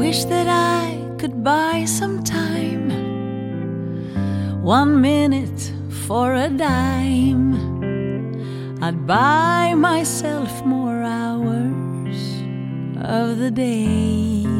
wish that I could buy some time, 1 minute for a dime. I'd buy myself more hours of the day.